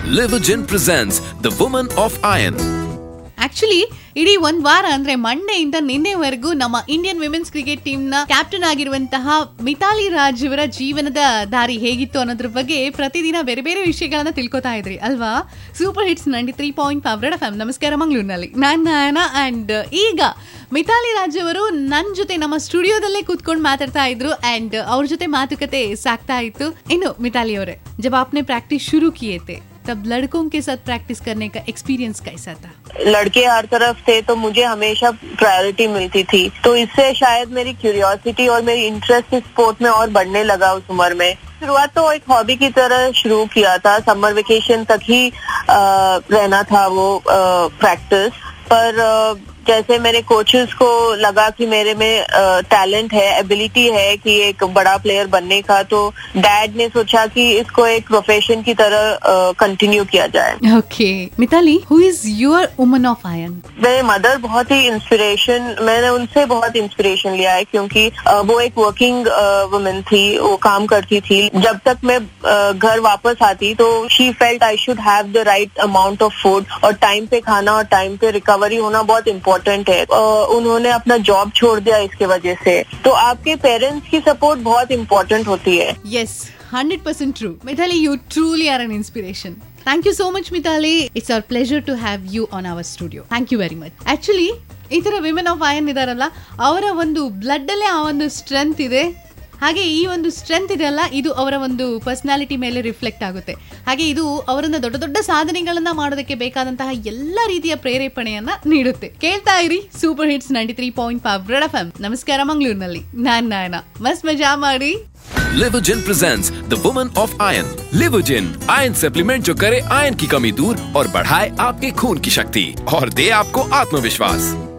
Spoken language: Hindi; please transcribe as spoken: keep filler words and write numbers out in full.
Livergen presents The Woman of Iron. Actually ಇಡೀ ಒಂದ್ ವಾರ ಅಂದ್ರೆ ಮಂಡೆಯಿಂದ ನಿನ್ನೆವರೆಗೂ ನಮ್ಮ ಇಂಡಿಯನ್ ವಿಮೆನ್ಸ್ ಕ್ರಿಕೆಟ್ ಟೀಮ್ ನ ಕ್ಯಾಪ್ಟನ್ ಆಗಿರುವಂತಹ ಮಿತಾಲಿ ರಾಜ್ ಅವರ ಜೀವನದ ದಾರಿ ಹೇಗಿತ್ತು ಅನ್ನೋದ್ರ ಬಗ್ಗೆ ಪ್ರತಿದಿನ ಬೇರೆ ಬೇರೆ ವಿಷಯಗಳನ್ನ ತಿಳ್ಕೊತಾ ಇದ್ರಿ ಅಲ್ವಾ. Super hits ninety three point five red F M. ನಮಸ್ಕಾರ ಮಂಗಳೂರಿನಲ್ಲಿ ನಾನ್ ನಯನ. ಅಂಡ್ ಈಗ ಮಿತಾಲಿ ರಾಜ್ ಅವರು ನನ್ನ ಜೊತೆ ನಮ್ಮ ಸ್ಟುಡಿಯೋದಲ್ಲೇ ಕೂತ್ಕೊಂಡು ಮಾತಾಡ್ತಾ ಇದ್ರು ಅಂಡ್ ಅವ್ರ ಜೊತೆ ಮಾತುಕತೆ ಸಾಕ್ತಾ ಇತ್ತು. ಇನ್ನು ಮಿತಾಲಿ ಅವರೇ, जब आपने प्रैक्टिस शुरू किए थे तब लड़कों के साथ प्रैक्टिस करने का एक्सपीरियंस कैसा था? लड़के हर तरफ थे तो मुझे हमेशा प्रायोरिटी मिलती थी, तो इससे शायद मेरी क्यूरियोसिटी और मेरी इंटरेस्ट इस स्पोर्ट में और बढ़ने लगा उस उम्र में. शुरुआत तो एक हॉबी की तरह शुरू किया था, समर वेकेशन तक ही आ, रहना था वो प्रैक्टिस. पर आ, जैसे मेरे कोचेस को लगा कि मेरे में टैलेंट है, एबिलिटी है कि एक बड़ा प्लेयर बनने का, तो डैड ने सोचा कि इसको एक प्रोफेशन की तरह कंटिन्यू किया जाए. Okay Mithali, who is your woman of iron? मेरे मदर बहुत ही इंस्पिरेशन, मैंने उनसे बहुत इंस्पिरेशन लिया है क्योंकि वो एक वर्किंग वुमन थी, वो काम करती थी. जब तक मैं घर वापस आती तो she felt I should have the right amount of food, और टाइम पे खाना और टाइम पे रिकवरी होना बहुत इम्पोर्टेंट है. उन्होंने अपना जॉब छोड़ दिया इसके वजह से. तो आपके पेरेंट्स की सपोर्ट बहुत इम्पोर्टेंट होती है. Yes, one hundred percent true. Mitali, you truly are an inspiration. Thank you so much, Mitali. It's our pleasure to have you on our studio. Thank you very much. Actually, ಈ ತರ ವಿಮೆನ್ ಆಫ್ ಐರನ್ ಇದಾರಲ್ಲ, ಅವರ ಒಂದು ಬ್ಲಡ್ ಅಲ್ಲೇ ಆ ಒಂದು ಸ್ಟ್ರೆಂತ್ ಇದೆ. ಹಾಗೆ ಈ ಒಂದು ಸ್ಟ್ರೆಂತ್ ಇದೆಯಲ್ಲ, ಇದು ಅವರ ಒಂದು ಪರ್ಸನಾಲಿಟಿ ಮೇಲೆ ರಿಫ್ಲೆಕ್ಟ್ ಆಗುತ್ತೆ. ಹಾಗೆ ಇದು ಅವರನ್ನ ದೊಡ್ಡ ದೊಡ್ಡ ಸಾಧನೆಗಳನ್ನ ಮಾಡೋದಕ್ಕೆ ಬೇಕಾದಂತಹ ಎಲ್ಲ ರೀತಿಯ ಪ್ರೇರೇಪಣೆಯನ್ನ ನೀಡುತ್ತೆ. ಕೇಳ್ತಾ ಇರಿ super hits ninety three point five red F M. ನಮಸ್ಕಾರ ಮಂಗಳೂರಿನಲ್ಲಿ ನಾನ್ ನಾಯನ. ಮಸ್ತ್ ಮಜಾ ಮಾಡಿ. Livergen presents The Woman of Iron. Livergen, iron supplement जो करे आयरन की कमी दूर और बढ़ाए आपके खून की शक्ति और दे आपको आत्मविश्वास.